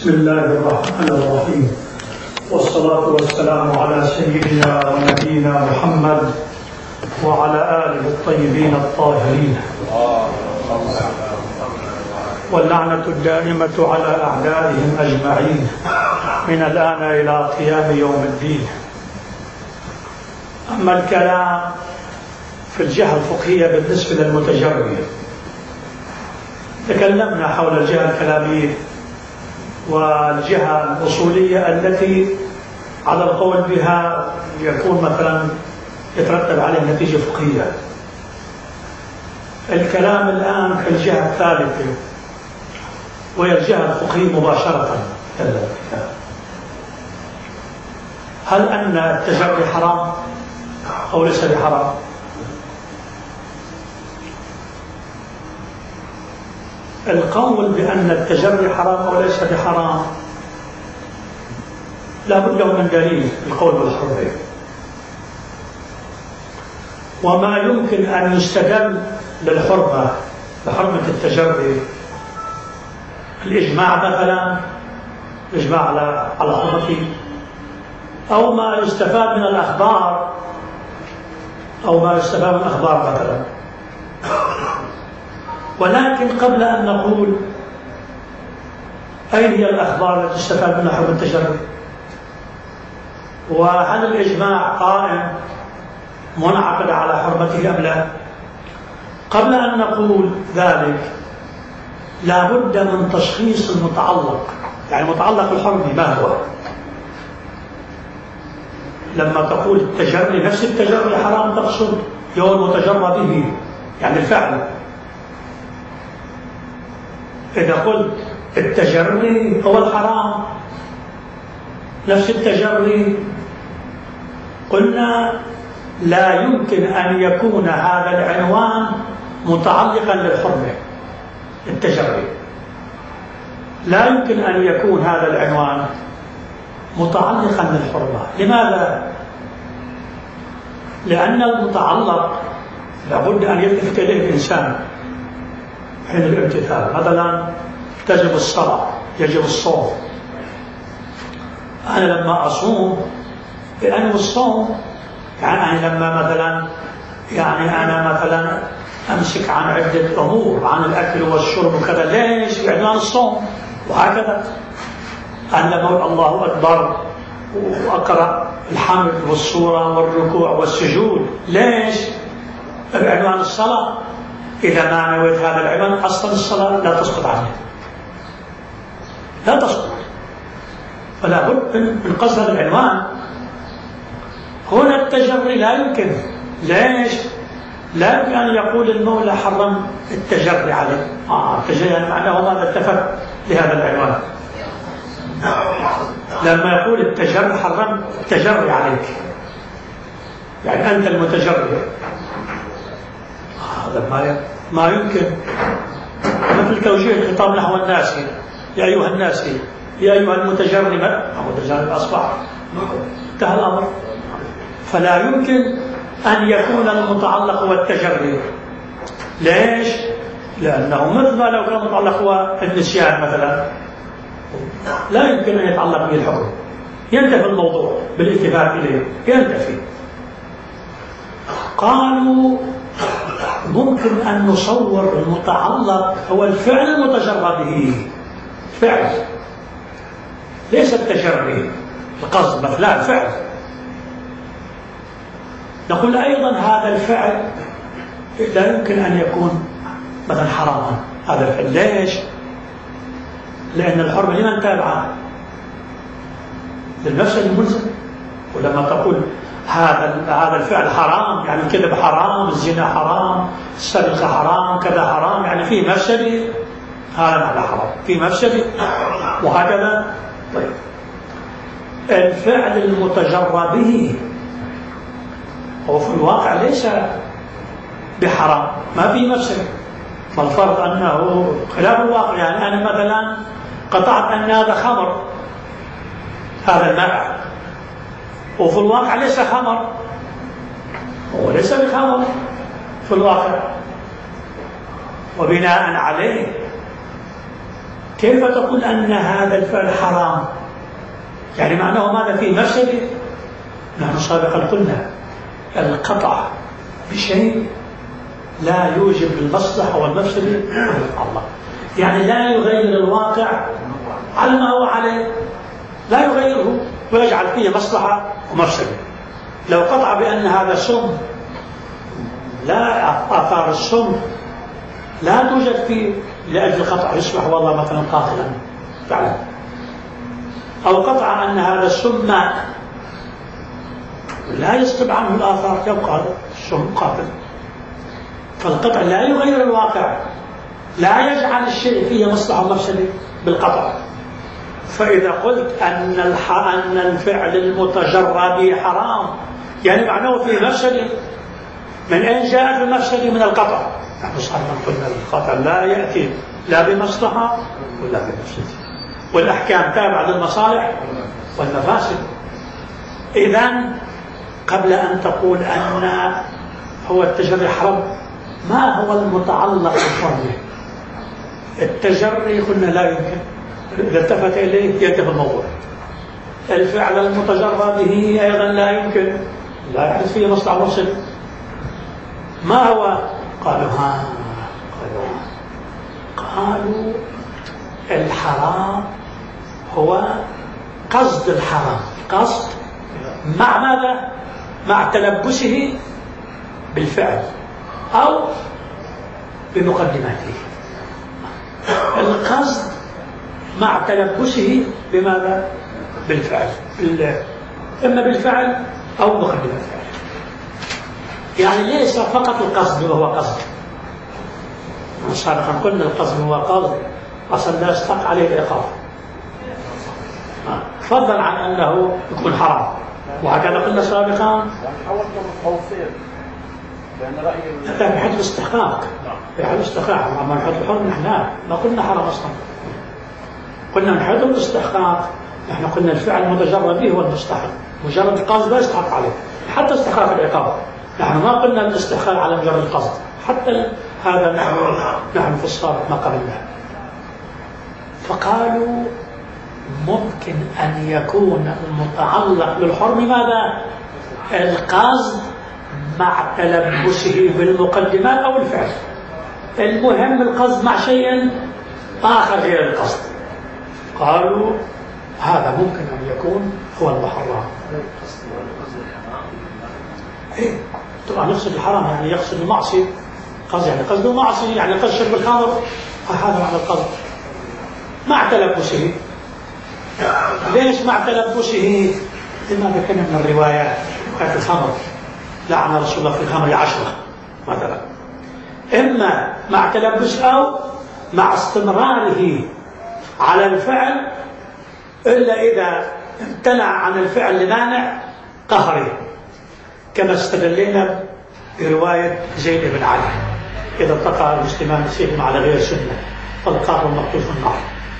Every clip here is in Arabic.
بسم الله الرحمن الرحيم، والصلاة والسلام على سيدنا ونبينا محمد وعلى آله الطيبين الطاهرين، واللعنة الدائمة على أعدائهم أجمعين من الآن إلى قيام يوم الدين. أما الكلام في الجهة الفقهية بالنسبة للمتجرد، تكلمنا حول الجهة الكلامية والجهة الأصولية التي على القول بها يكون مثلا يترتب عليه نتيجة فقهية. الكلام الآن في الجهة الثالثة وهي الجهة الفقهية مباشرة. هل أن التجري حرام أو ليس بحرام؟ القول بأن التجري حرام أو ليس بحرام لا بد من دليل القول بالحرية، وما يمكن أن يستدل للحرمة بحرمة التجري الإجماع مثلا، الإجماع على حرمته، أو ما يستفاد من الأخبار، أو ما يستفاد من الأخبار مثلا. ولكن قبل أن نقول أين هي الأخبار التي استفاد منها حكم التجري، وهل الإجماع قائم منعقد على حرمته أم لا، قبل أن نقول ذلك لا بد من تشخيص المتعلق، يعني متعلق الحرمة ما هو. لما تقول التجري نفس التجري حرام تقصد يوم متجرى به، يعني الفعل. إذا قلت التجري هو الحرام نفس التجري، قلنا لا يمكن أن يكون هذا العنوان متعلقا للحرمة. التجري لا يمكن أن يكون هذا العنوان متعلقا للحرمة. لماذا؟ لأن المتعلق لابد أن يلتفت إليه الإنسان حين الامتثال. مثلا تجب الصلاة، يجب الصوم. أنا لما أصوم بأنوي الصوم، يعني لما مثلا أنا مثلا أمسك عن عدة أمور، عن الأكل والشرب وكذا، ليش؟ بعنوان الصوم. وهكذا أنا لما أقول الله أكبر وأقرأ الحمد والصورة والركوع والسجود، ليش؟ بعنوان الصلاة. إذا ما نويت هذا العنوان أصلا الصلاة لا تسقط عنه، لا تسقط. فلا بد من قصد العنوان. هنا التجري لا يمكن. ليش؟ لا يمكن أن يقول المولى حرم التجري عليه. التجري يعني معناه ماذا التفت لهذا العنوان. لما يقول التجري حرم التجري عليك، يعني أنت المتجري. هذا ما يمكن. مثل توجيه الخطاب نحو الناس، يا أيها الناس، يا أيها المتجري، متجري أصبح انتهى الأمر. فلا يمكن أن يكون المتعلق هو التجري. ليش؟ لأنه مثل ما لو كان المتعلق هو النسيان مثلا، لا يمكن أن يتعلق به الحكم، ينتفي الموضوع بالاتفاق إليه، ينتفي. قالوا ممكن أن نصور المتعلق هو الفعل المتجرى به، فعل ليس التجري القصد مثلا، الفعل. نقول أيضا هذا الفعل لا يمكن أن يكون مثلا حراما. هذا الفعل ليش؟ لأن الحرمة لمن تابعه؟ للنفس الملزم. ولما تقول هذا الفعل حرام، يعني الكذب حرام، الزنا حرام، السرقة حرام، كذا حرام، يعني فيه مفسدة، هذا معنى حرام، فيه مفسدة، وهكذا. طيب الفعل المتجرى به هو في الواقع ليس بحرام، ما فيه مفسدة، فالفرض أنه خلاف الواقع. يعني أنا مثلا قطعت أن هذا خمر، هذا الماء، وفي الواقع ليس خمر، هو ليس بخمر في الواقع. وبناء عليه كيف تقول أن هذا الفعل حرام؟ يعني معناه ماذا فيه مفسدة؟ نحن سابقا قلنا القطع بشيء لا يوجب المصلحة والمفسدة الله، يعني لا يغير الواقع على ما هو عليه، لا يغيره ويجعل فيه مصلحة ومفسدة. لو قطع بأن هذا سم، لا آثار السم لا توجد فيه لأجل قطع يصبح والله مثلا قاتلا فعلا، أو قطع أن هذا السم ماء لا يسقط عنه الآثار يبقى السم قاتل. فالقطع لا يغير الواقع، لا يجعل الشيء فيه مصلحة ومفسدة بالقطع. فإذا قلت أن الفعل المتجرد حرام يعني معناه فيه مفسدة، من أين جاءت المفسدة؟ من القطع. نحن صارنا قلنا القطع لا يأتي لا بمصلحة ولا بمفسدة، والأحكام تابعة للمصالح والمفاسد. إذن قبل أن تقول أن هو التجري حرام، ما هو المتعلق بالحرمة؟ التجري قلنا لا يمكن، إذا التفت إليه ينتهي الموضوع. الفعل المتجرى به أيضا لا يمكن، لا يحدث فيه مصلحة مرسل. ما هو؟ قالوا الحرام هو قصد الحرام، قصد مع ماذا؟ مع تلبسه بالفعل أو بمقدماته. القصد مع تلبسه بماذا؟ بالفعل، إما بالفعل أو مقدمة الفعل. يعني ليس فقط القصد وهو قصد، سابقا قلنا القصد هو قصد أصلا لا يستحق عليه العقاب، فضلا عن أنه يكون حرام. وهكذا قلنا سابقا في حد الاستحقاق، في حد الاستحقاق أما من حد الحرم نحن ما قلنا حرام أصلا، قلنا من حد الاستحقاق نحن قلنا الفعل المتجرد به هو المستحق، مجرد القصد لا يستحق عليه حتى استحقاق العقاب. نحن ما قلنا الاستحقاق على مجرد القصد، حتى هذا نحن في السابق ما قبلنا. فقالوا ممكن أن يكون المتعلق بالحرم ماذا؟ القصد مع تلبسه بالمقدمات أو الفعل، المهم القصد مع شيء آخر غير القصد. قالوا هذا ممكن أن يكون هو المحرم. إيه طبعا يقصد الحرام يعني يقصد المعصية، قصد يعني قصده معصية، يعني قصد شرب الخمر، هذا معنى القصد مع تلبسه. ليش مع تلبسه؟ لما ذكرنا من الروايات رواية الخمر لعن رسول الله في الخمر 10 مثلا، إما مع تلبس أو مع استمراره على الفعل إلا إذا امتنع عن الفعل لمانع قهري، كما استدلينا برواية زيد بن علي إذا التقى المسلمان سيفهم على غير سنة فالقاتل المقتول في النار.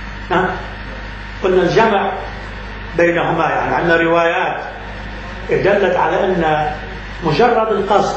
قلنا الجمع بينهما، يعني عندنا روايات دلت على أن مجرد القصد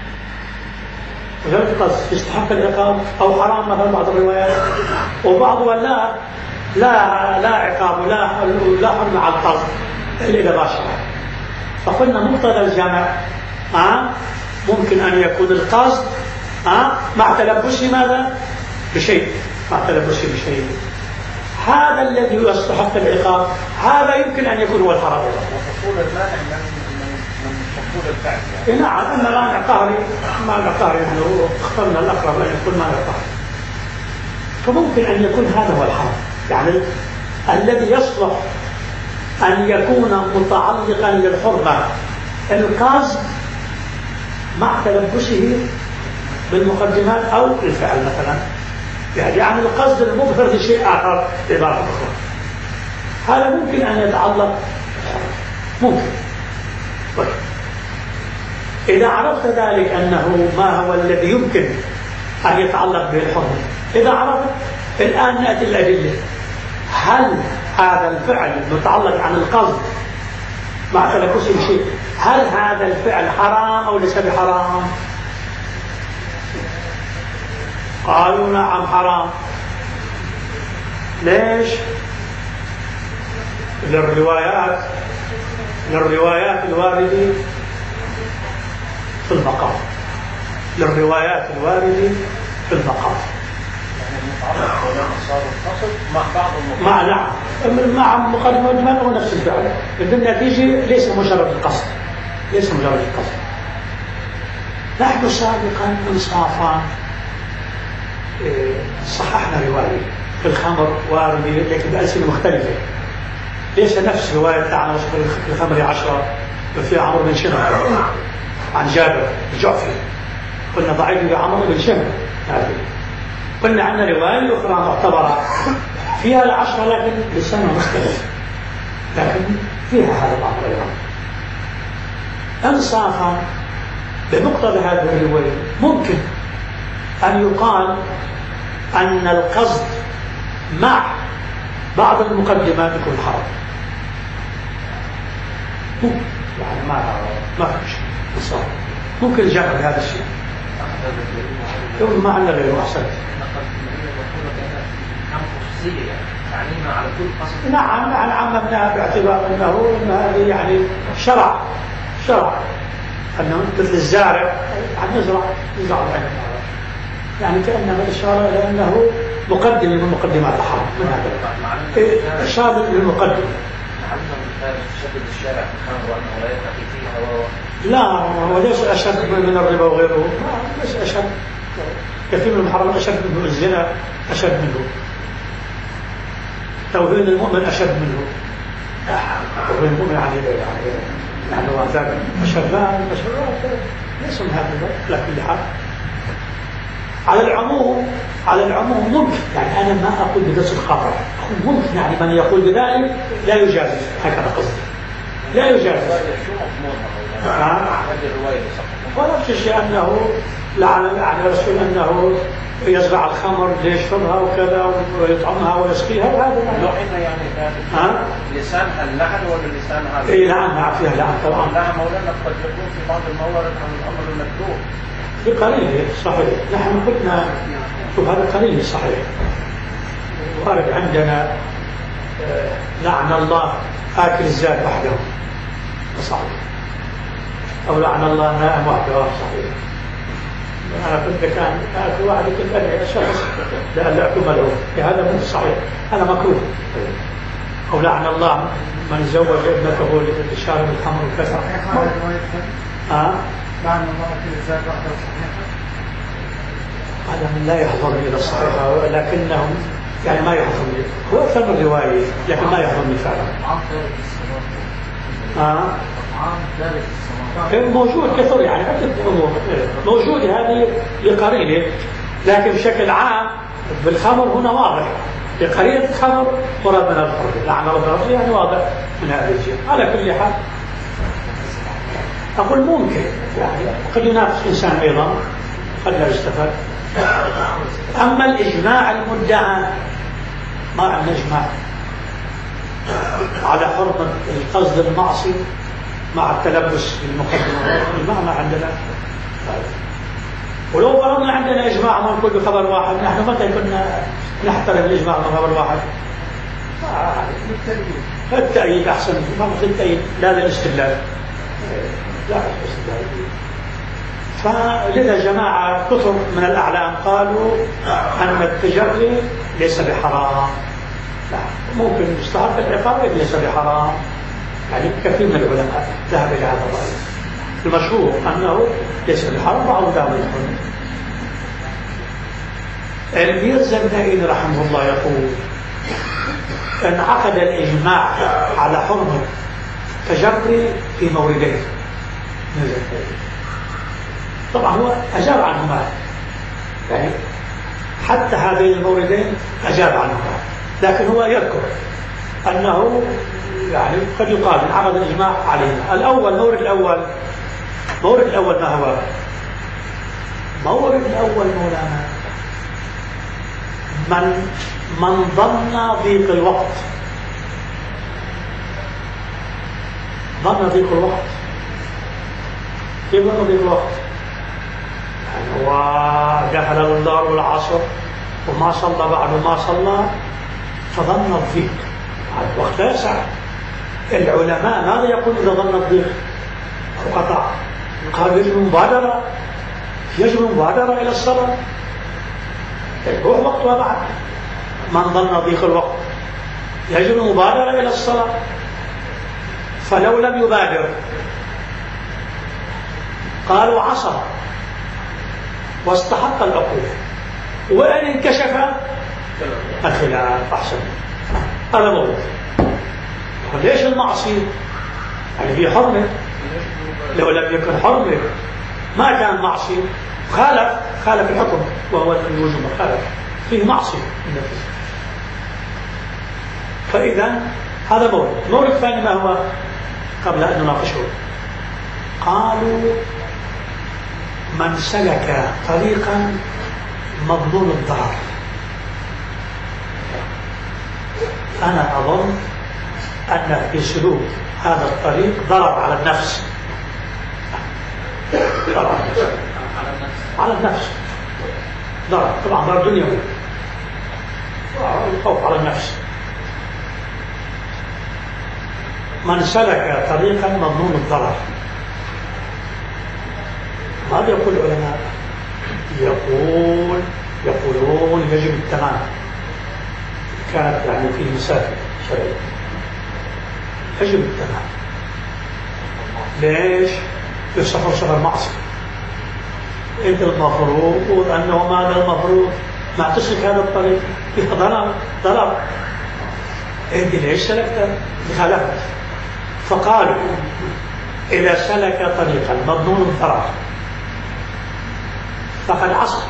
يستحق العقاب أو حرام مثلا بعض الروايات، وبعضها لا عقاب ولا حرم على القصد إلا إذا باشر. فقلنا مقتضى الجمع ممكن أن يكون القصد مع تلبسه ماذا؟ بشيء، مع تلبسه بشيء، هذا الذي يستحق العقاب، هذا يمكن أن يكون هو الحرام. مفعول المانع من مفعول الفعل يعني. نعم، أما مانع قهري، مانع قهري يعني اخترنا الأقرب أن يكون مانع قهري، فممكن أن يكون هذا هو الحرام، يعني الذي يصلح أن يكون متعلقا للحرمة القصد مع تلبسه بالمقدمات أو الفعل مثلا، يعني القصد المظهر لشيء آخر عبارة أخرى، هذا ممكن أن يتعلق، ممكن. طيب إذا عرفت ذلك أنه ما هو الذي يمكن أن يتعلق به الحرمة، إذا عرفت الآن نأتي الأدلة. هل هذا الفعل المتعلق عن القصد مع تلبسه بشيء، هل هذا الفعل حرام أو ليس بحرام؟ قالوا نعم حرام. ليش؟ للروايات الواردة في المقام، للروايات الواردة في المقام. مع بعض مع مقدمة المال هو نفس الفعل، لكن النتيجة ليس مجرد القصد، نحن سابقا انصافا صححنا رواية في الخمر واردة لكن بألسنة مختلفة، ليس نفس رواية عن الخمر 10 وفيها عمرو بن شمر عن جابر الجعفي، قلنا ضعيف بعمرو بن شمر هذه. قلنا عندنا رواية أخرى معتبرة فيها 10 لكن لسانها مختلف، لكن فيها هذا الأمر أيضا. انصافا بمقتضى هذه الرواية ممكن أن يقال أن القصد مع بعض المقدمات يكون حرام، يعني ما في شيء، ممكن الجمع بهذا الشيء. يقول ما عندنا غيره أحسن. نعم عممناها باعتبار أنه هذه يعني شرع أنه مثل الزارع عم يزرع العنب، يعني كأنما الإشارة إلى أنه مقدم من مقدمات الحرام من هذا إشارة للمقدم. لا هو ليس أشد من الربا وغيره، ليس أشد، كثير من المحرمات أشد منه، الزنا أشد منه، توهين المؤمن أشد منه، توهين المؤمن يعني ذلك أشد، لا ليس من هذا لا كل حال. على العموم ممكن، يعني أنا ما أقول بدرس الخطر، أقول ممكن يعني من يقول بذلك لا يجازف، هكذا قصدي لا يجازف. ولا شيء أنه لعن الرسول أنه يزرع الخمر ليشربها وكذا ويطعمها ويسقيها، هذا يعني لسانها اللعن ولا لسانها؟ إيه لعنها، فيها لعن طبعا. لا مولانا قد يكون في بعض الموارد عن الأمر المكروه. في قليل صحيح، نحن قلنا شوف هذا قليل صحيح. وارد عندنا لعن الله آكل الزاد وحده صحيح، أو لعن الله نائم وحده صحيح. أنا كنت كان آكل واحد كنت أدعي شخص لألا أكمله، هذا مو صحيح، هذا مكروه. أو لعن الله من زوج ابنته لشارب الخمر وكذا. لعن الله آكل الزاد وحده صحيح. هذا من لا يحضرني إلى الصحيحة، ولكنهم يعني ما يحضرني، هو أكثر من رواية لكن ما يحضرني فعلا. موجود كثير يعني عدة أمور موجودة هذه لقرينة، لكن بشكل عام بالخمر هنا واضح لقرينة الخمر قرب من الحرية، لعن ربنا يعني واضح من هذا الشيء. على كل حال أقول ممكن يعني قد ينافس إنسان أيضا قد لا يستفاد. أما الإجماع المدعى ما عندنا إجماع على حرمة القصد المعصي مع التلبس بالمقدمة، ما عندنا. ولو فرضنا عندنا إجماع ما نقول بخبر واحد، نحن متى كنا نحترم الإجماع بخبر واحد؟ التأييد أحسن، ما مثل التأييد لا للاستدلال، لا للاستدلال. فلذا جماعة كثر من الأعلام قالوا أن التجري ليس بحرام، لا ممكن يستحق العقاب ليس بحرام، يعني كثير من العلماء ذهب إلى هذا الرأي. المشهور أنه ليس بحرام، بعضهم ذهب إلى الحرمة. الميرزا النائين رحمه الله يقول انعقد الإجماع على حرمة تجري في موردين. طبعا هو أجاب عنهما، يعني حتى هذين الموردين أجاب عنهما، لكن هو يذكر أنه يعني قد يقال انعقد الإجماع عليهما. الأول مورد الأول ما هو؟ مورد الأول مولانا من ظن ضيق الوقت، كيف ظن ضيق الوقت؟ يعني هو دخل الظهر والعصر وما صلى بعد ما صلى فظن الضيق. الوقت لا يسع. العلماء ماذا يقول إذا ظن الضيق أو قطع؟ قال يجب المبادرة إلى الصلاة. يروح وقتها بعد. من ظن ضيق الوقت يجب المبادرة إلى الصلاة. فلو لم يبادر قالوا عصى واستحق العقوبة، وإن انكشف الخلاف أحسن. هذا موضوع. ليش المعصية؟ يعني في حرمة. لو لم يكن حرمة ما كان معصية. خالف الحكم وهو الوجوب. خالف فيه معصية. فإذا هذا مورد. المورد الثاني ما هو قبل أن نناقشه؟ قالوا من سلك طريقا مضمون الضرر. أنا أظن أن في سلوك هذا الطريق ضرر على النفس. ضرر على النفس. ضرر طبعا ضرر دنيوي. الخوف على النفس. من سلك طريقا مضمون الضرر. ماذا يقول العلماء؟ يقولون يجب التمام. كانت يعني فيه مسافة شرعية يجب التمام. ليش؟ سفر معصية. انت المفروض انه ماذا المفروض ما تسلك هذا الطريق فيه ضرر. انت ليش سلكت؟ خالفت. فقالوا إذا سلك طريقا مضمون الضرر فقد عصى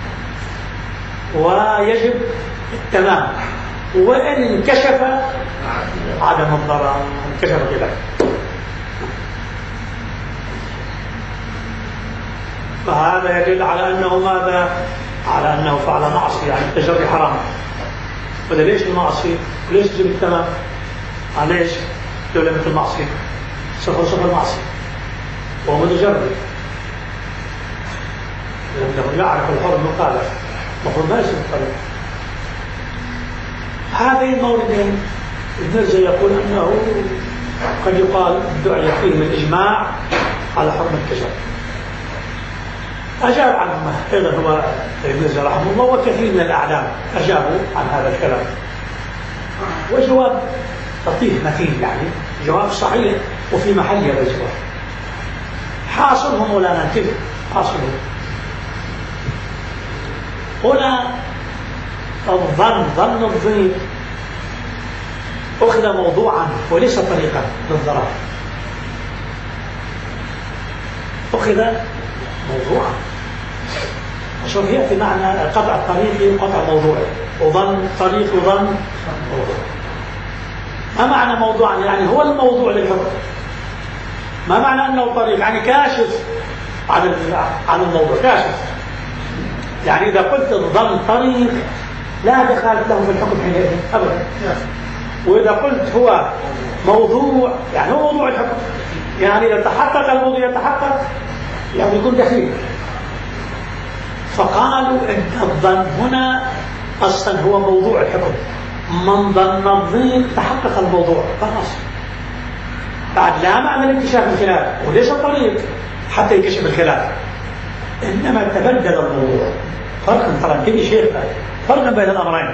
ويجب التمام، وإن انكشف عدم الضرر انكشف كذا. فهذا يدل على أنه ماذا؟ على أنه فعل معصية. يعني التجري حرام. وده ليش المعصية؟ وليش يجب التمام؟ ليش؟ لو لم يكن معصية صفر معصية وهو متجرد لأنه يعرف الحرم مخالف المفروض ما يسلك الطريق. هذين الموردين المرزا يقول أنه قد يقال دعي فيه الإجماع على حرم التجرد. أجاب عنه أيضا هو المرزا رحمه الله وكثير من الأعلام أجابوا عن هذا الكلام، وجواب لطيف متين، يعني جواب صحيح وفي محل هذا الجواب. حاصله مولانا انتبه، حاصله هنا ظن الضيق أخذ موضوعا وليس طريقا للضرر. أخذ موضوعا. شوف يأتي معنى قطع الطريق قطع موضوعي، وظن طريق وظن موضوع. ما معنى موضوعا؟ يعني هو الموضوع للحكم. ما معنى أنه طريق؟ يعني كاشف عن الموضوع، كاشف. يعني إذا قلت الظن طريق لا دخل له في الحكم حينئذ أبدا. وإذا قلت هو موضوع يعني هو موضوع الحكم. يعني إذا تحقق الموضوع يتحقق يعني يكون دخيل. فقالوا إن الظن هنا أصلا هو موضوع الحكم. من ظن الضيق تحقق الموضوع خلاص. بعد لا معنى لاكتشاف الخلاف وليس طريق حتى يكشف الخلاف، إنما تبدل الموضوع. فرق طبعا كل شيء فرق بين الأمرين.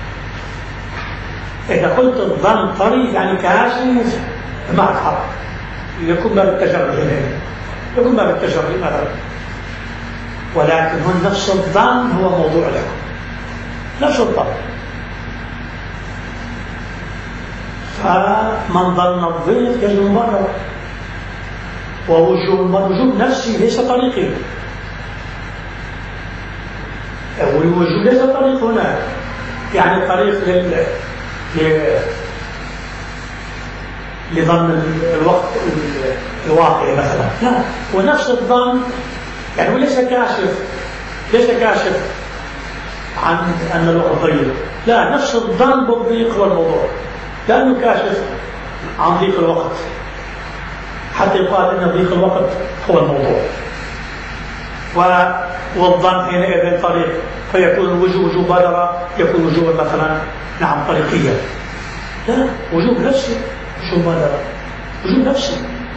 إذا قلت الظن طريق يعني كاشف معك حق، يكون باب التجرب هنا، يكون باب التجرب مثلا. ولكن هو نفس الظن هو موضوع الحكم، نفس الظن. فمن ظن الضيق يجب المبرر، ووجوب نفسي ليس طريقي، والوجوب ليس طريق هنا يعني طريق لظن الوقت الواقع مثلا. لا، ونفس الظن يعني هو ليس كاشف عن أن الوقت ضيق. لا، نفس الظن بالضيق هو الموضوع، لأنه كاشف عن ضيق الوقت حتى يقال أن ضيق الوقت هو الموضوع. والظن حينئذ طريق، فيكون الوجوب وجوب مبادرة، يكون وجوب مثلا نعم طريقية. لا، وجوب نفسي، شو مبادرة؟ وجوب نفسي.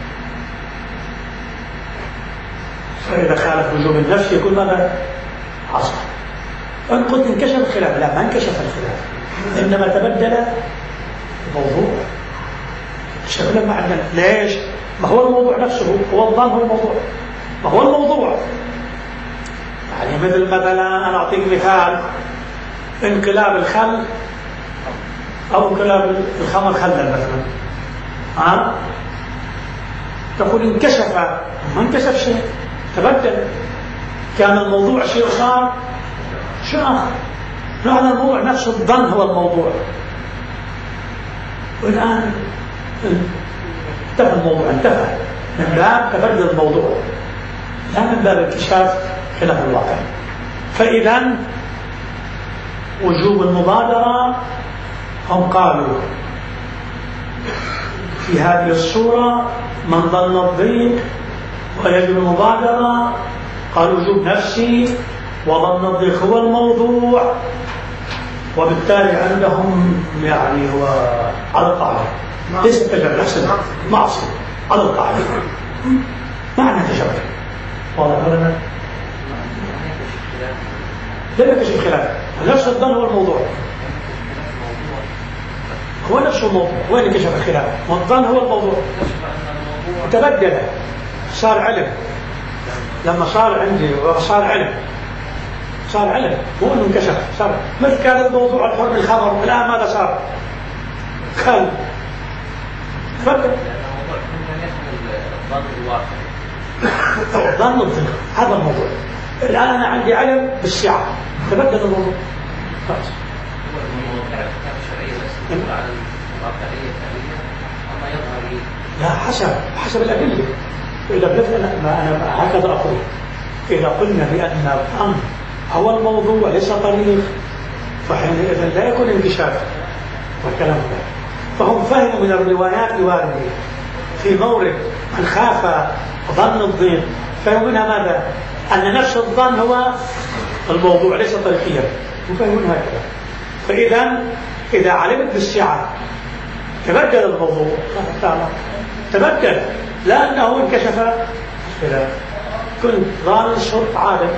فإذا خالف وجوب النفس يكون ماذا؟ عصر. فإن قلت انكشف الخلاف، لا، ما انكشف الخلاف، إنما تبدل الموضوع. شكله ما عندنا. ليش؟ ما هو الموضوع نفسه، هو الظن هو الموضوع، ما هو الموضوع. يعني مثلا أنا أعطيك مثال، انقلاب الخل أو انقلاب الخمر خلا مثلا، تقول انكشف، ما انكشف شيء، تبدل. كان الموضوع شيء صار شيء آخر. معنى الموضوع نفسه، الظن هو الموضوع. والآن انتهى الموضوع، انتهى من باب تبدل الموضوع، لا من باب اكتشاف خلاف الواقع. فإذا وجوب المبادرة هم قالوا في هذه الصورة من ظن الضيق ويجب المبادرة، قال وجوب نفسي وظن الضيق هو الموضوع، وبالتالي عندهم يعني هو على القاعدة، ليس تجربة نفس معصية، على القاعدة ما عندنا تجربة. واضح ولا لا؟ لا يكشف خلاف، نفس الظن هو الموضوع، هو نفسه الموضوع. وين كشف الخلاف؟ والظن هو الموضوع، تبدل، صار علم. لما صار عندي صار علم، صار علم، مو انه انكشف، صار مثل كان الموضوع الحر بالخبر، الان ماذا صار؟ خل تبدل. ظن الضيق هذا الموضوع. الان انا عندي علم بالسعه، تبدل الموضوع. خلاص. لا، حسب الأدلة. إذا أنا هكذا أقول، إذا قلنا بأن الظن هو الموضوع ليس طريق، فحينئذ لا يكون انكشاف والكلام ده. فهم فهموا من الروايات الواردة في مورد من خاف ظن الضيق، فهموا منها ماذا؟ أن نفس الظن هو الموضوع ليس طريقيا، وفهمون هكذا. فإذا إذا علمت بالسعة تبدل الموضوع، تبدل، لأنه انكشف الخلاف. كنت ظان الشرط عالم.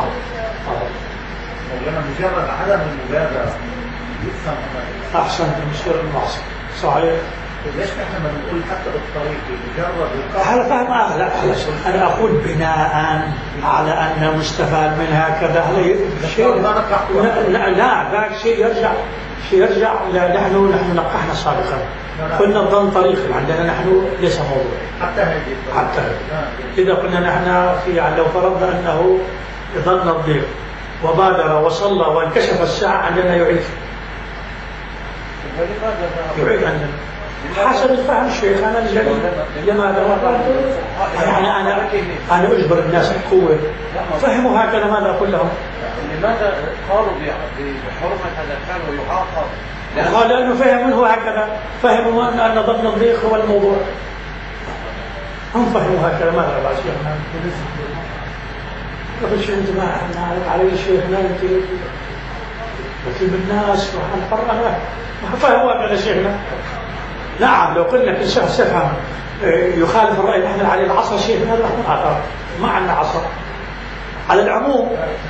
مولانا مجرد عدم المبادرة يفهم أحسن تمشير المعصية، صحيح. ليش احنا ما بنقول حتى بالطريق مجرد هذا فهم لا، أنا أقول بناء على أن مستفاد منها كذا، هذا شيء لا ذاك شيء يرجع نحن نقحنا سابقا، قلنا الظن طريق عندنا نحن ليس موضوع حتى إذا قلنا نحن في لو فرضنا أنه ظن الضيق وبادر وصلى وانكشف الساعة عندنا يعيد عندنا حسب الفهم شيخنا الجليل. لماذا؟ يعني أنا أجبر الناس بقوة، فهموا هكذا. ماذا أقول لهم؟ لماذا قالوا بحرمة هذا الفعل ويعاقب؟ قال لأنه فهموا هكذا، فهموا أن ظن الضيق هو الموضوع، هم فهموا هكذا. ماذا بعد شيخنا؟ قبل شيء أنت ما علي شيخنا أنت مثل بالناس وحنقرأنا فهموا هكذا شيخنا. نعم، لو قلنا كل شخص يفهم يخالف الرأي نحن عليه العصر شيخنا، هذا اعتراض، ما عندنا عصر على العموم.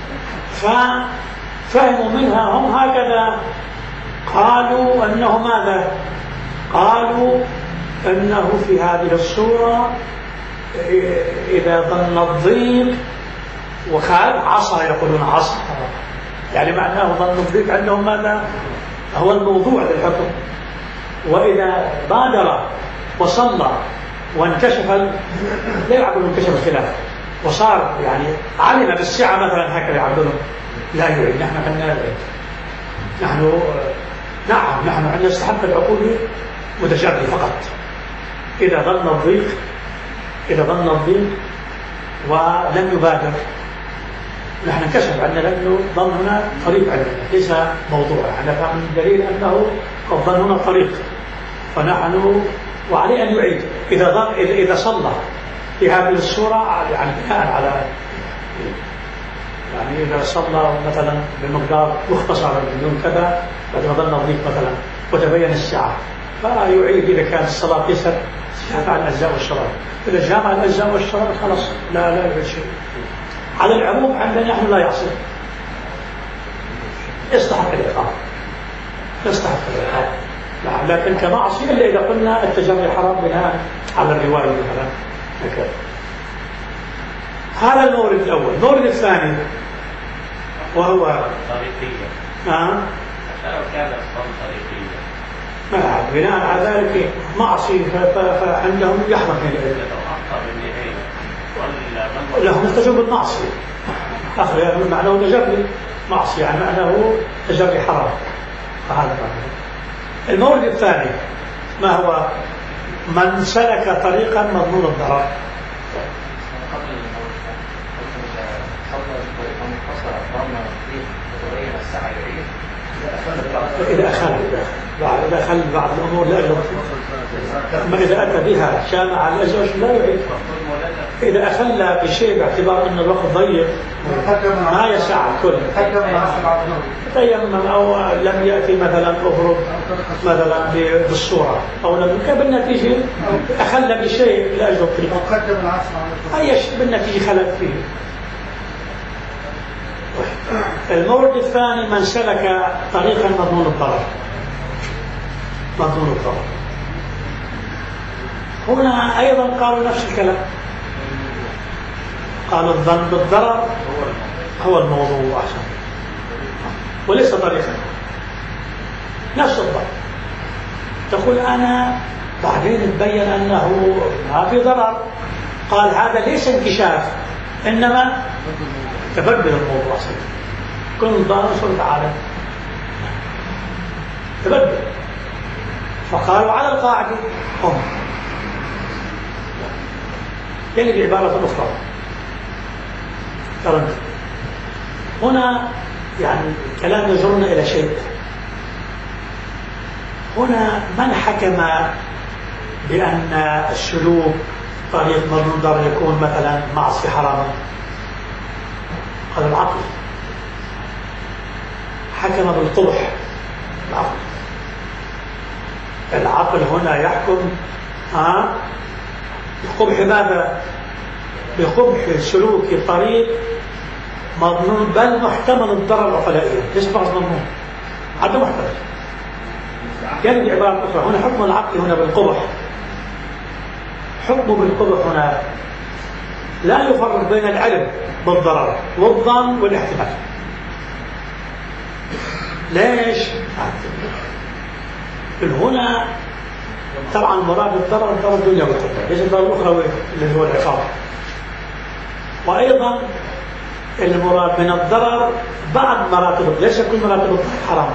ففهموا منها هم هكذا، قالوا أنه ماذا؟ قالوا أنه في هذه الصورة إذا ظن الضيق وخالف عصى، يقولون عصى، يعني معناه ظن الضيق عندهم ماذا؟ هو الموضوع للحكم. وإذا بادر وصلى وانكشف لا يعبدون انكشف الخلاف وصار يعني علم بالسعة مثلا هكذا يعبدون، لا يعيد. نحن عندنا العيد، نحن عندنا استحق العقول متشابه فقط. إذا ظن الضيق ولم يبادر نحن انكشف عندنا، لأنه ظن هنا طريق عندنا ليس موضوع. احنا فهم الدليل أنه الظن هنا طريق، فنحن وعليه أن يعيد إذا صلى في هذه الصورة، يعني بناء على يعني إذا صلى مثلا بمقدار مختصر بدون كذا بعد ما ظل نظيف مثلا وتبين الساعة فيعيد إذا كانت الصلاة يسر جامع الأجزاء والشراب. إذا جامع الأجزاء والشراب خلاص لا يعيد شيء. على العموم عندنا نحن لا يحصل، يستحق العقاب لكن كمعصية إلا إذا قلنا التجري حرام بناء على الرواية مثلا هكذا. هذا المورد الأول. المورد الثاني وهو طريقية. نعم. كان الصوم طريقية. بناء على ذلك معصية فعندهم يحرم هنا. لهم التجرب المعصية. أخذ معناه تجري معصية يعني معناه تجري حرام. فهذا معناه. المورد الثاني ما هو؟ من سلك طريقا مضمون الضرر. إذا أخل بعض الأمور لا يعيد. أما إذا أتى بها جامع الأجزاء لا يعيد. إذا أخل بشيء باعتبار أن الوقت ضيق ما يسع الكل تيمم أو لم يأتي مثلا أفرض مثلا بالصورة أو لم يكن بالنتيجة أخل بشيء لا يجوز فيه أي شيء بالنتيجة خلت فيه. المورد الثاني من سلك طريقا مضمون الضرر. هنا أيضا قالوا نفس الكلام، قالوا الظن بالضرر هو الموضوع أحسن وليس طريقا. نفس الضرر تقول أنا بعدين تبين أنه ما في ضرر، قال هذا ليس انكشاف إنما تبدل الموضوع أحسن. كن ضرر صلت عالم تبدل. فقالوا على القاعدة هم يعني بعبارة أخرى ترى هنا يعني كلام يجرنا إلى شيء. هنا من حكم بأن السلوك طريق مضمون ضرر يكون مثلا معصية حراما؟ قال العقل. حكم بالقبح العقل هنا يحكم بقبح ماذا؟ بقبح سلوك طريق مضمون بل محتمل الضرر العقلائية. ليس فقط مضمون هذا محتمل. يعني بعبارة أخرى هنا حكم العقل هنا بالقبح. حكمه بالقبح هنا لا يفرق بين العلم بالضرر والظن والاحتمال. ليش؟ هنا طبعا مراد الضرر الضرر الدنيوي ليس الضرر الأخروي اللي هو العقاب. وأيضا المراد من الضرر بعض مراتب، ليس كل مراتب الضرر حرام.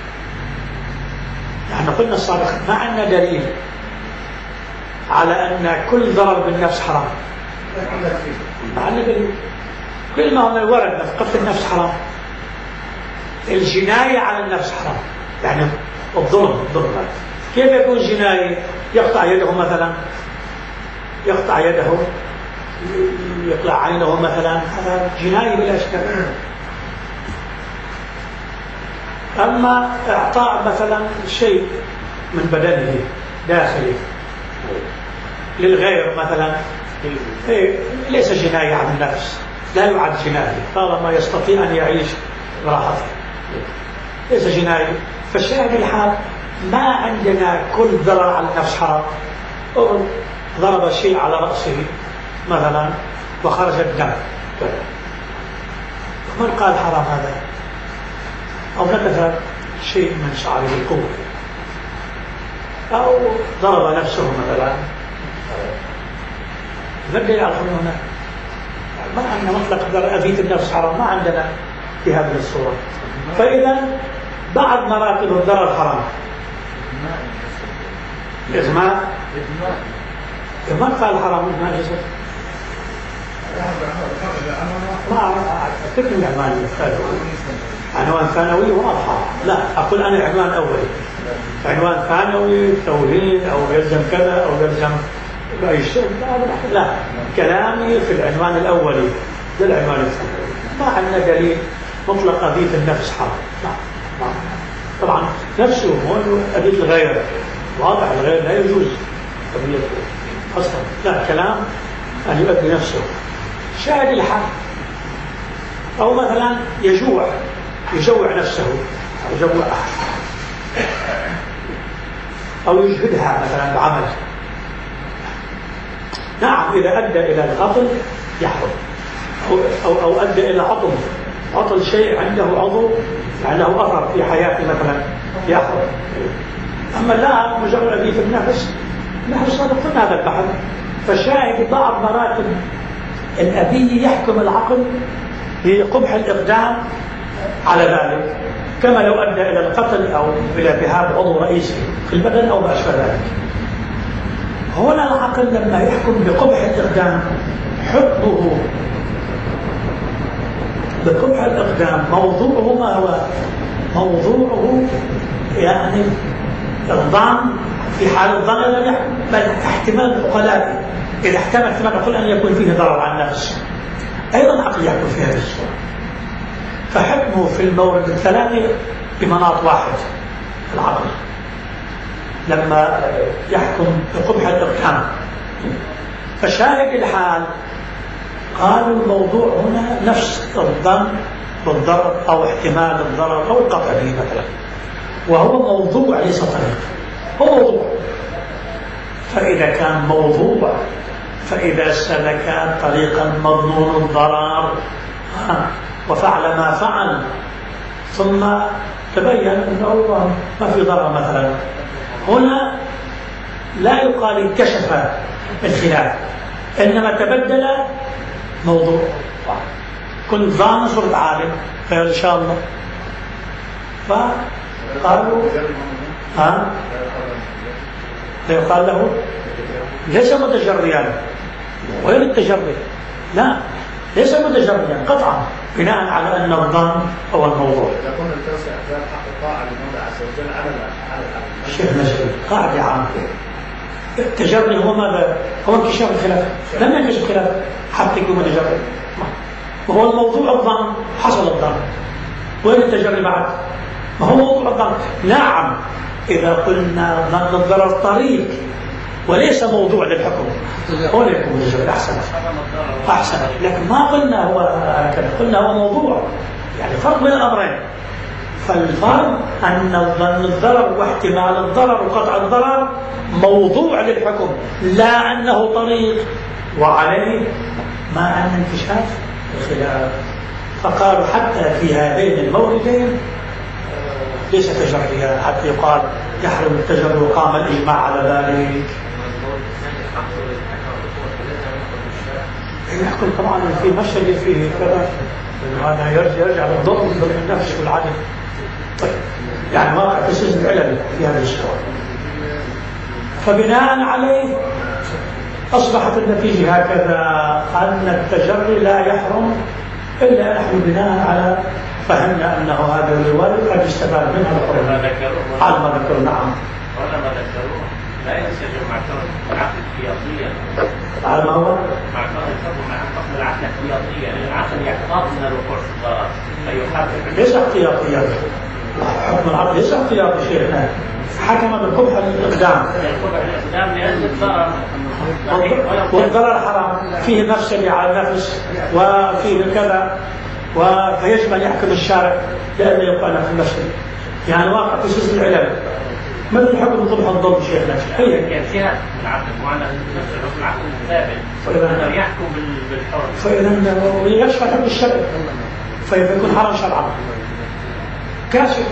نحن قلنا السابق ما عندنا دليل على أن كل ضرر بالنفس حرام. ما عندنا دليل. كل ما هو ورد قتل النفس حرام. الجناية على النفس حرام يعني الظلم. كيف يكون جناية؟ يقطع يده مثلا، يقطع يده، يقلع عينه مثلا، هذا جناية بلا شك. أما إعطاء مثلا شيء من بدنه داخلي للغير مثلا ليس جناية على النفس، لا يعد جناية طالما يستطيع أن يعيش براحته، ليس جناية. فالشاهد الحال ما عندنا كل ضرر على النفس حرام. ضرب شيء على رأسه مثلا وخرج الدم، من قال حرام هذا؟ أو نكث شيء من شعره بالقوة أو ضرب نفسه مثلا، بدي يعرفون هنا ما عندنا مطلق ضرر أذية النفس حرام، ما عندنا في هذه الصورة. فإذا بعض مراتب الضرر حرام. إجماع قال حرام إجماع جسد ما أعتقد العنوان الثانوي عنوان ثانوي واضحة. لا أقول أنا عنوان أولي، عنوان ثانوي توحيد أو يلزم كذا أو يلزم أي شيء. لا كلامي في العنوان الأولي للعنوان الثانوي. ما عندنا دليل مطلق أبيت النفس حرام. طبعا نفسه هو أبيت الغير، واضح الغير لا يجوز أبيته أصلا، لا كلام أن يؤدي نفسه. شاهد الحال أو مثلا يجوع نفسه أو يجوع أحد أو يجهدها مثلا بعمل. نعم إذا أدى إلى القتل يحرم، أو أدى إلى عطل شيء عنده عضو عنده أثر في حياته مثلا يحرم. أما لا مجرد أبي في النفس، نحن صادقنا هذا البحث. فالشاهد بعض مراتب الأبي يحكم العقل بقبح الإقدام على ذلك، كما لو أدى إلى القتل أو إلى ذهاب عضو رئيسي في البدن أو ما أشبه ذلك. هنا العقل لما يحكم بقبح الإقدام، حكمه بقبح الإقدام موضوعه ما هو؟ موضوعه يعني الظن في حال الظن لم يحكم، بل احتمال العقلاء إذا احتمل احتمال العقل أن يكون فيه ضرر على النفس، أيضا العقل يحكم في هذه الصورة. فحكمه في المورد الثلاثي بمناط واحد العقل لما يحكم بقبح الإقدام. فشاهد الحال قالوا الموضوع هنا نفس الظن بالضرر أو احتمال الضرر أو القطع به مثلا، وهو موضوع ليس طريق، هو موضوع. فإذا كان موضوع، فإذا سلك طريقا مضمون الضرر وفعل ما فعل ثم تبين أنه ما في ضرر مثلا، هنا لا يقال انكشف الخلاف، إنما تبدل موضوع. كنت ظان صرت عالم خير إن شاء الله. فقالوا يقال له ليس متجريا. وين التجري؟ لا، ليس متجريا قطعا، بناء على أن الظن هو الموضوع. يكون التوسع في حق الطاعة لله عز وجل على العقل. الشيخ مسؤول قاعدة عامة. التجري هو ماذا؟ هو انكشاف الخلاف، لم ينكشف الخلاف حتى يكون متجري. وهو الموضوع الظن، حصل الظن. وين التجري بعد؟ ما هو موضوع الظن. نعم إذا قلنا ظن الضرر طريق وليس موضوع للحكم، هو اللي يكون متجري. أحسن، لكن ما قلنا هو هكذا، قلنا هو موضوع، يعني فرق بين الأمرين. فالفرق أن ظن الضرر واحتمال الضرر وقطع الضرر موضوع للحكم، لا أنه طريق، وعليه ما أن انكشاف الخلاف. فقالوا حتى في هذين الموردين ليس تجريا حتى يقال يحرم التجري وقام الإجماع على ذلك. يحكم طبعا في مشهد فيه كذا، هذا يرجع للضوء من النفس والعدل. طيب يعني واقع تسيس العلل في هذه الصورة. فبناء عليه أصبحت النتيجة هكذا، أن التجري لا يحرم إلا نحن بناء على فهمنا أنه هذا الرواية قد استفاد منها الحرم على ما ذكروا. نعم ولما ذكروه لا ينسجم مع كون العقل احتياطيا، على ما هو مع كون الحكم مع حكم العقل احتياطيا، العقل يحتاط من الوقوع في الضرر فيحرم. ليس احتياطيا، حكم العقل ليس احتياطي شيء، حكم بالقبح الإقدام. القبح الإقدام لأن الضرر والضرر حرام، فيه مفسدة على النفس وفيه كذا، فيجب أن يحكم الشارع لأنه يقال في المفسدة. يعني واقع في سلسلة العلل مثل حكم قبح الضرب شيخنا. هي جهة العقل وعلى نفس الحكم العقل الثابت، فإذا يحكم بالحر، فإذا يشفى حكم الشرع، فإذا يكون حرام شرعا كاشف،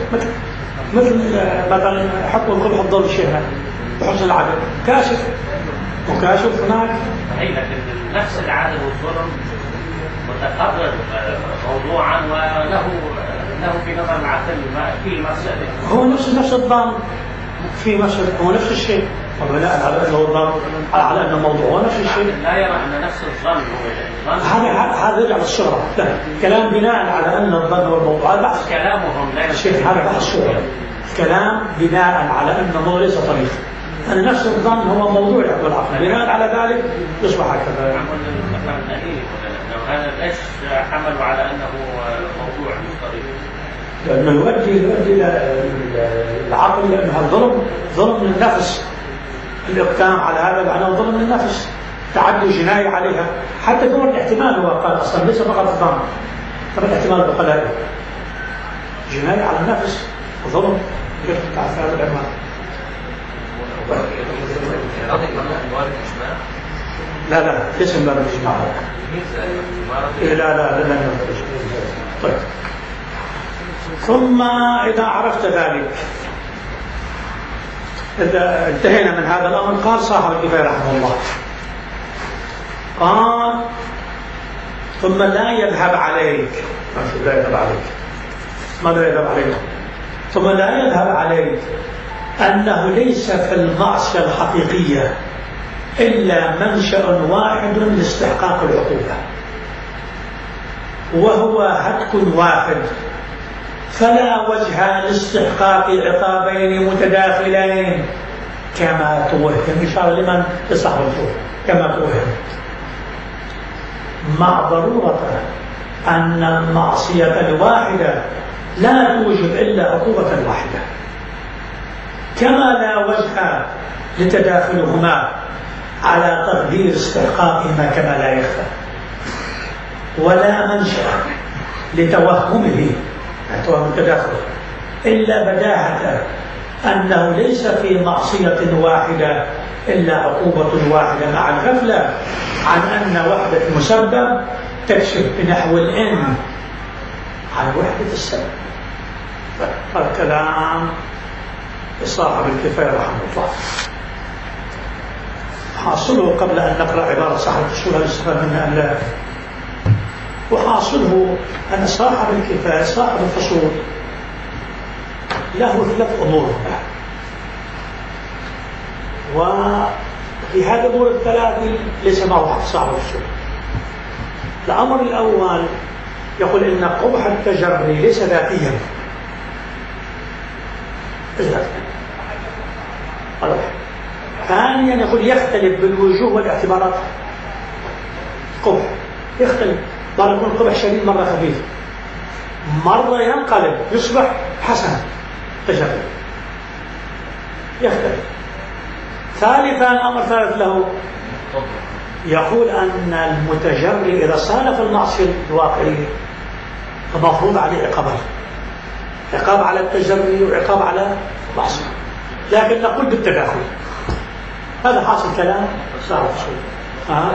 مثلا حكم قبح الضرب شيخنا وحسن العدل كاشف، وكاشف هناك. لكن نفس العادل والظلم متقرر موضوعا وله في نظر العقل في مسألة، هو نفس الظن في مسألة، هو نفس الشيء، وبناء على أنه الظن على أنه موضوع هو نفس الشيء. لا يرى أن نفس الظن هذا يرجع للصغرى. لا، كلام بناء على أن الظن هو الموضوع، هذا بحث كلامهم لا الشيخ، هذا بحث الصغرى. كلام بناء على أن الموضوع ليس طريق، أن نفس الظن هو موضوع يحمل العقل، بناء على ذلك يصبح هكذا. هذا ليش حملوا على أنه موضوع مضطرب؟ لأنه يؤدي إلى العقل، لأنه ظلم للنفس. الإقدام على هذا معناه ظلم للنفس، تعدي جناية عليها، حتى دون الاحتمال. هو قال أصلا ليس فقط الظن، طبعا الاحتمال بقلائل جناية على النفس وظلم يرتفع في هذا العنوان. لا ليس من باب الإجماع. لا. طيب، ثم إذا عرفت ذلك، إذا انتهينا من هذا الأمر، قال صاحب الكفاية رحمه الله، قال ثم لا يذهب عليك. لا يذهب عليك، ماذا يذهب عليك؟ ثم لا يذهب عليك أنه ليس في المعصية الحقيقية إلا منشأ واحد لاستحقاق العقوبة، وهو هتك واحد، فلا وجه لاستحقاق عقابين متداخلين كما توهم. إشارة لمن يصحب الفور كما توهم، مع ضرورة أن المعصية الواحدة لا توجب إلا عقوبة واحدة، كما لا وجه لتداخلهما على تقدير استحقاقهما كما لا يخفى، ولا منشأ لتوهمه التداخل إلا بداهة أنه ليس في معصية واحدة إلا عقوبة واحدة، مع الغفلة عن أن وحدة المسبب تكشف بنحو الإن عن وحدة السبب. فالكلام لصاحب الكفاية رحمه الله. حاصله قبل أن نقرأ عبارة صاحب الفصول الاستفاد منها أن لا، وحاصله أن صاحب الكفاية صاحب الفصول له 3 أمور، وفي هذه الأمور الثلاث ليس معه صاحب الفصول. الأمر الأول يقول إن قبح التجري ليس ذاتيا، ثانيا يقول يختلف بالوجوه والاعتبارات. قبح يختلف، مرة يكون قبح شديد، مرة خفيف، مرة ينقلب يصبح حسن تجري، يختلف. ثالثا، أمر ثالث له، يقول أن المتجري إذا صادف المعصية الواقعية فمفروض عليه عقابين، عقاب على التجري وعقاب على المعصية، لكن نقول بالتداخل. هذا حاصل كلام صاحب الفصول.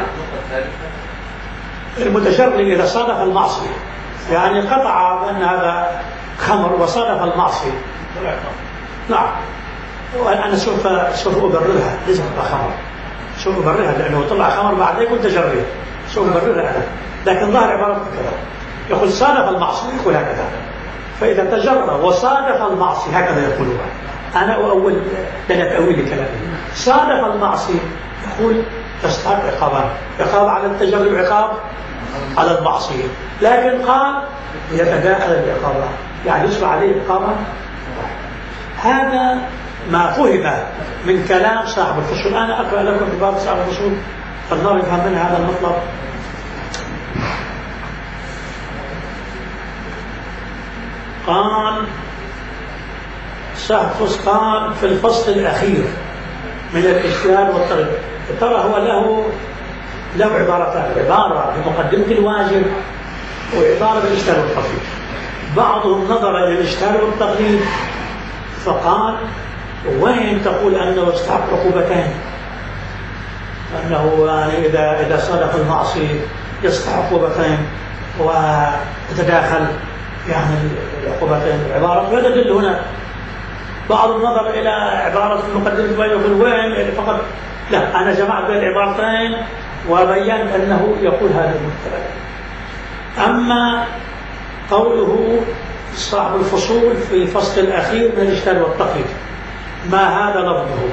المتجري إذا صادف المعصية، يعني قطع بأن هذا خمر وصادف المعصية، نعم، وأنا سوف أبررها، ليس خمر، سوف أبررها لأنه طلع خمر بعد يكون تجري، سوف أبررها أنا، لكن ظاهر عبارة كذا، يقول صادف المعصية، يقول هكذا. فإذا تجرى وصادف المعصية هكذا يقولها، أنا أؤول لنا تأويل كلامي. صادف المعصية يقول تستحق عقابان، عقاب على التجري وعقاب على المعصية، لكن قال يتداخل العقابان، يعني يصبح عليه عقابا. هذا ما فهم من كلام صاحب الفصول. أنا أقرأ لكم في باب صاحب الفصول فالنار يفهم منها هذا المطلب. قال صاحب الفصول قال في الفصل الأخير من الاجتهاد والترغيب، ترى هو له عبارتان، عبارة بمقدمة الواجب وعبارة بالاجتهاد والتقليد. بعضهم نظر إلى الاجتهاد والتقليد فقال وين تقول أنه يستحق عقوبتين، أنه يعني إذا صادف المعصية يستحق عقوبتين وتتداخل يعني العقوبتين العبارة، وهذا دل هنا. بعض النظر إلى عبارة المقدمة يقول وين فقط، لا، أنا جمعت بين العبارتين وبينت أنه يقول هذا المثال. أما قوله صاحب الفصول في الفصل الأخير من الاجتهاد والتقليد ما هذا لفظه.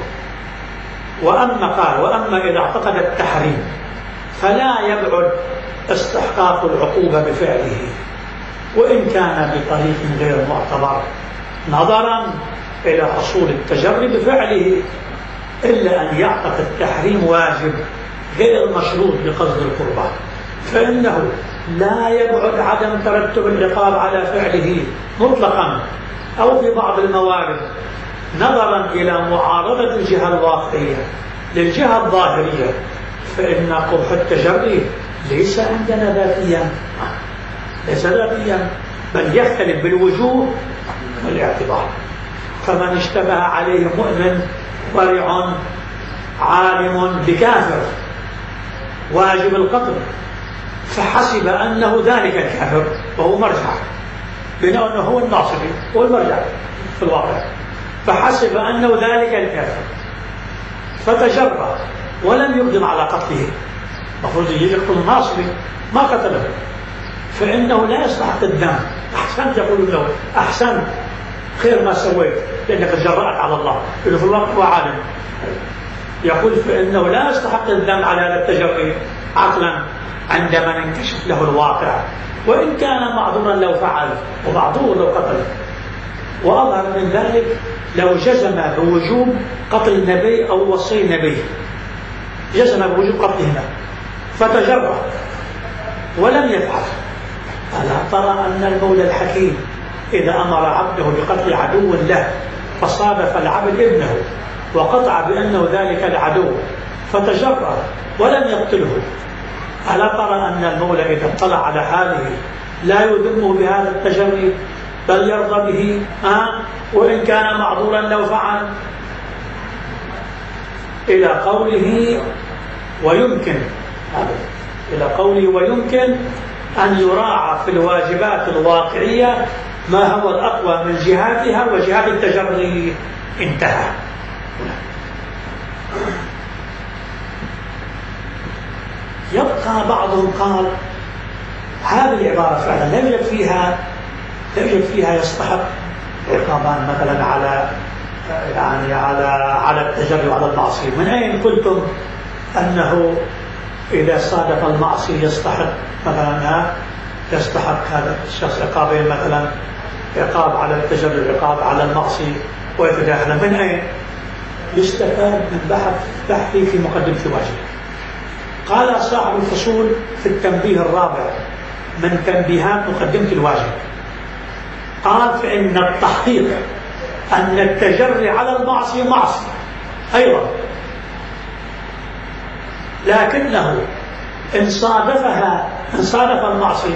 وأما إذا اعتقد التحريم فلا يبعد استحقاق العقوبة بفعله وإن كان بطريق غير معتبر، نظرا إلى حصول التجري بفعله إلا أن يعتقد تحريم واجب غير مشروط بقصد القربان، فإنه لا يبعد عدم ترتب العقاب على فعله مطلقا أو في بعض الموارد نظرا إلى معارضة الجهة الواقعية للجهة الظاهرية، فإن قبح التجري ليس عندنا ذاتيا، ليس ذاتيا، بل يختلف بالوجوه والاعتبار. فمن اشتبه عليه مؤمن ورع عالم بكافر واجب القتل فحسب أنه ذلك الكافر وهو مرجع، بأنه هو الناصبي هو المرجع في الواقع، فحسب أنه ذلك الكافر فتجرأ ولم يقدم على قتله، المفروض يجي يقتل الناصبي ما قتله، فإنه لا يستحق الدم. أحسنت يقول له أحسنت خير ما سويت لأنك تجرأت على الله، إنه في الواقع هو عالم. يقول فإنه لا يستحق الدم على هذا التجري عقلا عندما ينكشف له الواقع، وإن كان معذورا لو فعل ومعذور لو قتل. وأظهر من ذلك لو جزم بوجوب قتل نبي أو وصي نبي، جزم بوجوب قتلهما فتجرأ ولم يفعل، ألا ترى أن المولى الحكيم إذا أمر عبده بقتل عدو له فصادف العبد ابنه وقطع بأنه ذلك العدو فتجرأ ولم يقتله، ألا ترى أن المولى إذا اطلع على حاله لا يذمه بهذا التجري بل يرضى به وإن كان معذورا لو فعل؟ إلى قوله ويمكن أن يراعى في الواجبات الواقعية ما هو الأقوى من جهاتها وجهات التجري. انتهى. يبقى بعضهم قال هذه العبارة فعلا لا يوجد فيها يستحق عقابان مثلا على التجري وعلى المعصية. من أين قلتم أنه إذا صادف المعصية يستحق هذا الشخص عقابين، مثلا عقاب على التجري وعقاب على المعصية ويتداخل؟ من أين يستفاد من بحثي في مقدمة الواجب؟ قال صاحب الفصول في التنبيه الرابع من تنبيهات مقدمة الواجب، قال فإن التحقيق أن التجري على المعصية معصية أيضا، لكنه إن صادف المعصية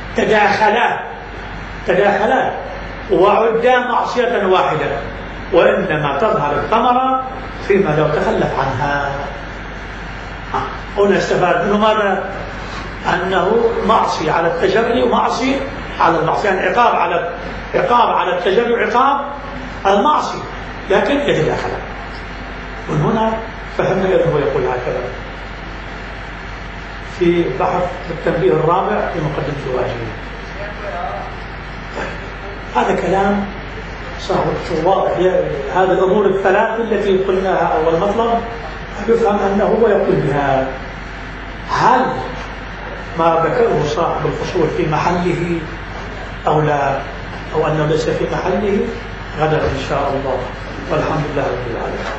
تداخلا وعدا معصية واحدة، وإنما تظهر الثمرة فيما لو تخلف عنها. هنا استفاد منه ماذا؟ أنه معصية على التجري ومعصية على المعصية، يعني عقاب على التجري وعقاب على المعصية، لكن يتداخل. ومن هنا فهمنا أنه يقول هكذا في بحث التنبيه الرابع في مقدمة الواجب. هذا كلام صاحب واضح. هذه الأمور الثلاث التي قلناها أول مطلب يفهم أنه هو يقول بها. هل ما ذكره صاحب الفصول في محله أو لا، أو أنه ليس في محله؟ غدا إن شاء الله، والحمد لله رب العالمين.